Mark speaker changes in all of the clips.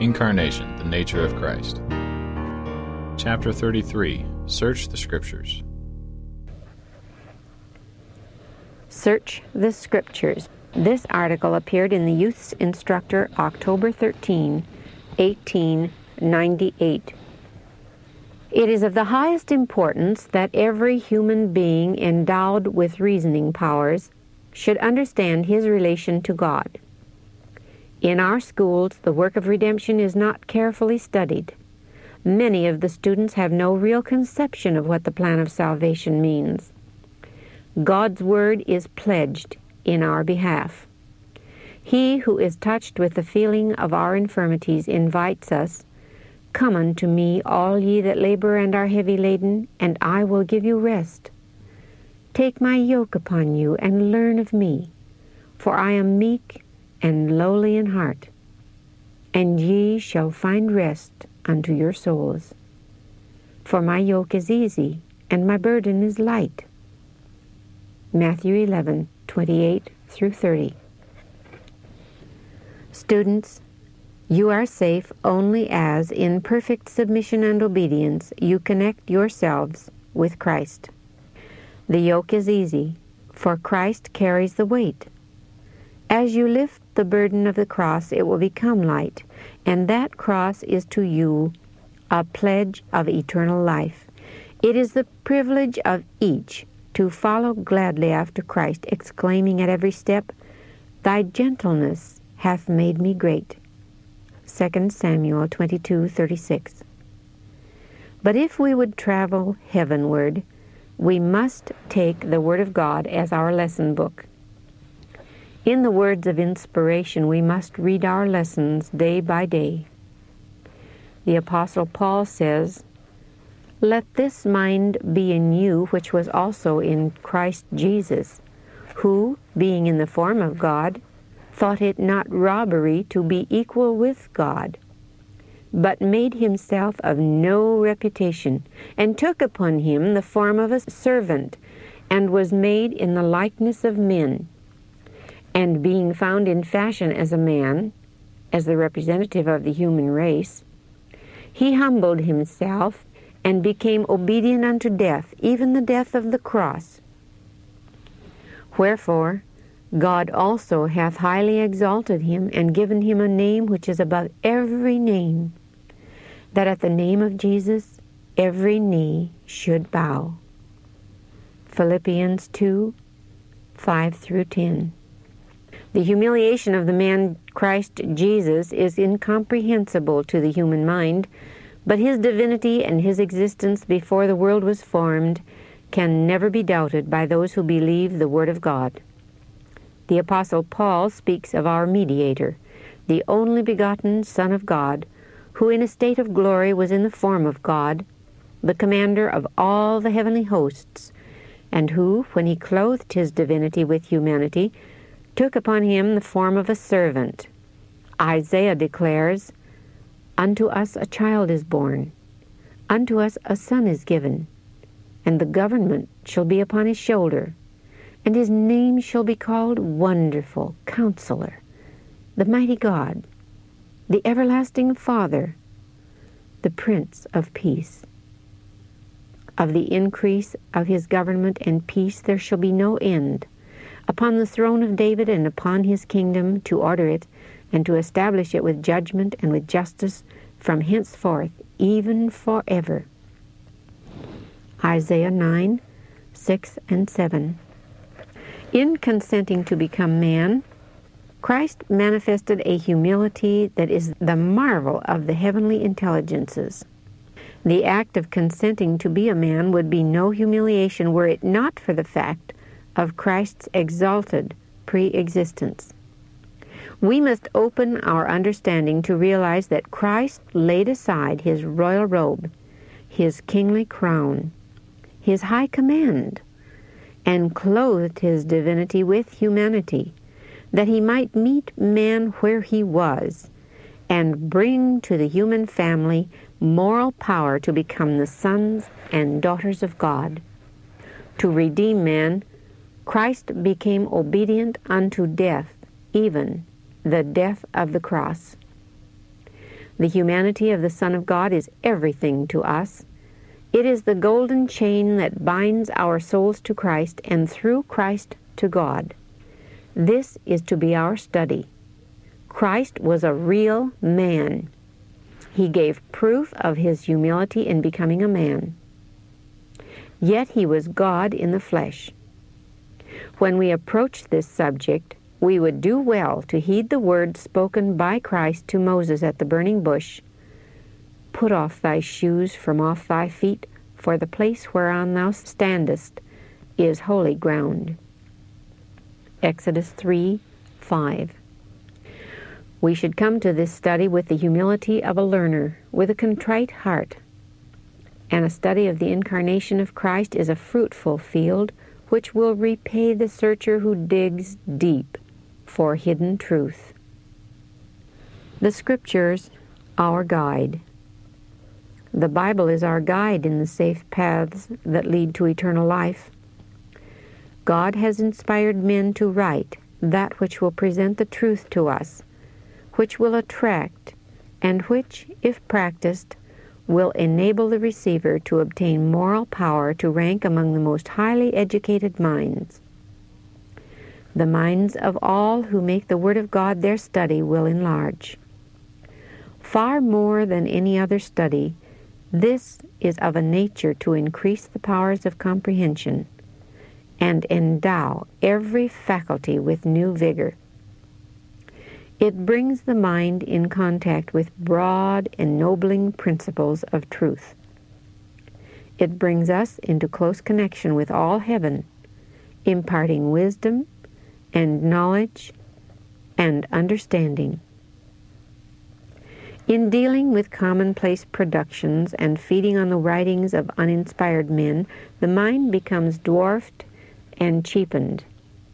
Speaker 1: Incarnation, the Nature of Christ. Chapter 33, Search the Scriptures.
Speaker 2: Search the Scriptures. This article appeared in the Youth's Instructor, October 13, 1898. It is of the highest importance that every human being endowed with reasoning powers should understand his relation to God. In our schools, the work of redemption is not carefully studied. Many of the students have no real conception of what the plan of salvation means. God's word is pledged in our behalf. He who is touched with the feeling of our infirmities invites us, "Come unto me, all ye that labor and are heavy laden, and I will give you rest. Take my yoke upon you, and learn of me, for I am meek and lowly in heart, and ye shall find rest unto your souls. For my yoke is easy, and my burden is light." Matthew 11:28 through 30. Students, you are safe only as, in perfect submission and obedience, you connect yourselves with Christ. The yoke is easy, for Christ carries the weight. As you lift the burden of the cross, it will become light, and that cross is to you a pledge of eternal life. It is the privilege of each to follow gladly after Christ, exclaiming at every step, "Thy gentleness hath made me great." 2 Samuel 22:36. But if we would travel heavenward, we must take the Word of God as our lesson book. In the words of inspiration, we must read our lessons day by day. The Apostle Paul says, "Let this mind be in you, which was also in Christ Jesus, who, being in the form of God, thought it not robbery to be equal with God, but made himself of no reputation, and took upon him the form of a servant, and was made in the likeness of men. And being found in fashion as a man," as the representative of the human race, "he humbled himself and became obedient unto death, even the death of the cross. Wherefore God also hath highly exalted him, and given him a name which is above every name, that at the name of Jesus every knee should bow." Philippians 2:5 through 10. The humiliation of the man Christ Jesus is incomprehensible to the human mind, but his divinity and his existence before the world was formed can never be doubted by those who believe the Word of God. The Apostle Paul speaks of our mediator, the only begotten Son of God, who in a state of glory was in the form of God, the commander of all the heavenly hosts, and who, when he clothed his divinity with humanity, took upon him the form of a servant. Isaiah declares, "Unto us a child is born, unto us a son is given, and the government shall be upon his shoulder, and his name shall be called Wonderful, Counselor, the Mighty God, the Everlasting Father, the Prince of Peace. Of the increase of his government and peace there shall be no end, upon the throne of David and upon his kingdom, to order it and to establish it with judgment and with justice from henceforth, even forever." Isaiah 9:6 and 7. In consenting to become man, Christ manifested a humility that is the marvel of the heavenly intelligences. The act of consenting to be a man would be no humiliation were it not for the fact of Christ's exalted pre-existence. We must open our understanding to realize that Christ laid aside his royal robe, his kingly crown, his high command, and clothed his divinity with humanity, that he might meet man where he was, and bring to the human family moral power to become the sons and daughters of God. To redeem man, Christ became obedient unto death, even the death of the cross. The humanity of the Son of God is everything to us. It is the golden chain that binds our souls to Christ and through Christ to God. This is to be our study. Christ was a real man. He gave proof of his humility in becoming a man. Yet he was God in the flesh. When we approach this subject, we would do well to heed the words spoken by Christ to Moses at the burning bush. Put off thy shoes from off thy feet, for the place whereon thou standest is holy ground. Exodus 3:5. We should come to this study with the humility of a learner, with a contrite heart. And a study of the incarnation of Christ is a fruitful field which will repay the searcher who digs deep for hidden truth. The Scriptures, our guide. The Bible is our guide in the safe paths that lead to eternal life. God has inspired men to write that which will present the truth to us, which will attract, and which, if practiced, will enable the receiver to obtain moral power to rank among the most highly educated minds. The minds of all who make the Word of God their study will enlarge. Far more than any other study, this is of a nature to increase the powers of comprehension and endow every faculty with new vigor. It brings the mind in contact with broad, ennobling principles of truth. It brings us into close connection with all heaven, imparting wisdom and knowledge and understanding. In dealing with commonplace productions and feeding on the writings of uninspired men, the mind becomes dwarfed and cheapened.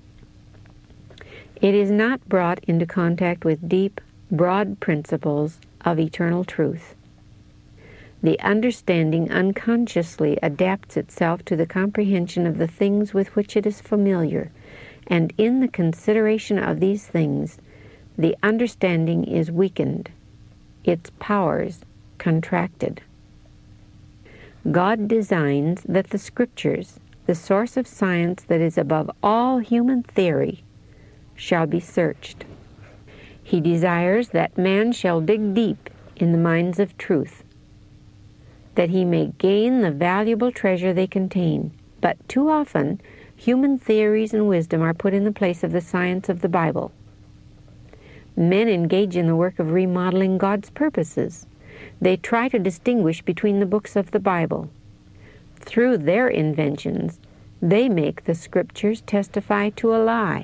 Speaker 2: It is not brought into contact with deep, broad principles of eternal truth. The understanding unconsciously adapts itself to the comprehension of the things with which it is familiar, and in the consideration of these things, the understanding is weakened, its powers contracted. God designs that the Scriptures, the source of science that is above all human theory, shall be searched. He desires that man shall dig deep in the mines of truth, that he may gain the valuable treasure they contain. But too often, human theories and wisdom are put in the place of the science of the Bible. Men engage in the work of remodeling God's purposes. They try to distinguish between the books of the Bible. Through their inventions, they make the Scriptures testify to a lie.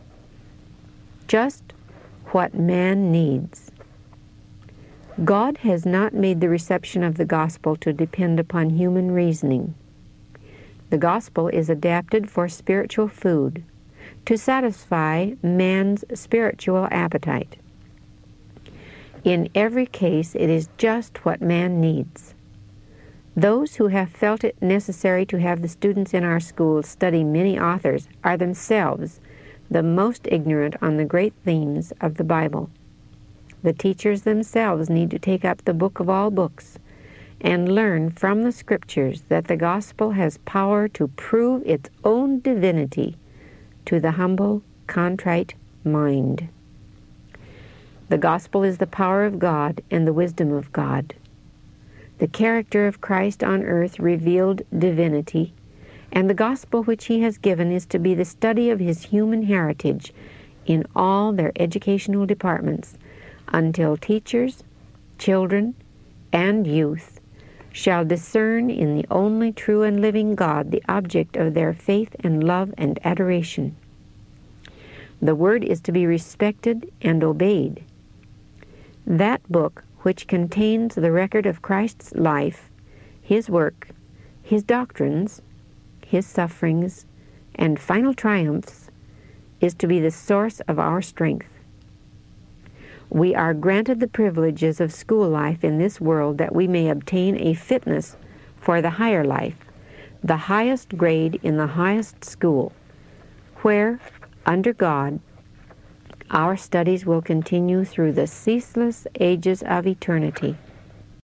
Speaker 2: Just what man needs. God has not made the reception of the gospel to depend upon human reasoning. The gospel is adapted for spiritual food, to satisfy man's spiritual appetite. In every case, it is just what man needs. Those who have felt it necessary to have the students in our schools study many authors are themselves the most ignorant on the great themes of the Bible. The teachers themselves need to take up the book of all books and learn from the Scriptures that the gospel has power to prove its own divinity to the humble, contrite mind. The gospel is the power of God and the wisdom of God. The character of Christ on earth revealed divinity, and the gospel which he has given is to be the study of his human heritage in all their educational departments, until teachers, children, and youth shall discern in the only true and living God the object of their faith and love and adoration. The Word is to be respected and obeyed. That book which contains the record of Christ's life, his work, his doctrines, his sufferings, and final triumphs, is to be the source of our strength. We are granted the privileges of school life in this world that we may obtain a fitness for the higher life, the highest grade in the highest school, where, under God, Our studies will continue through the ceaseless ages of eternity.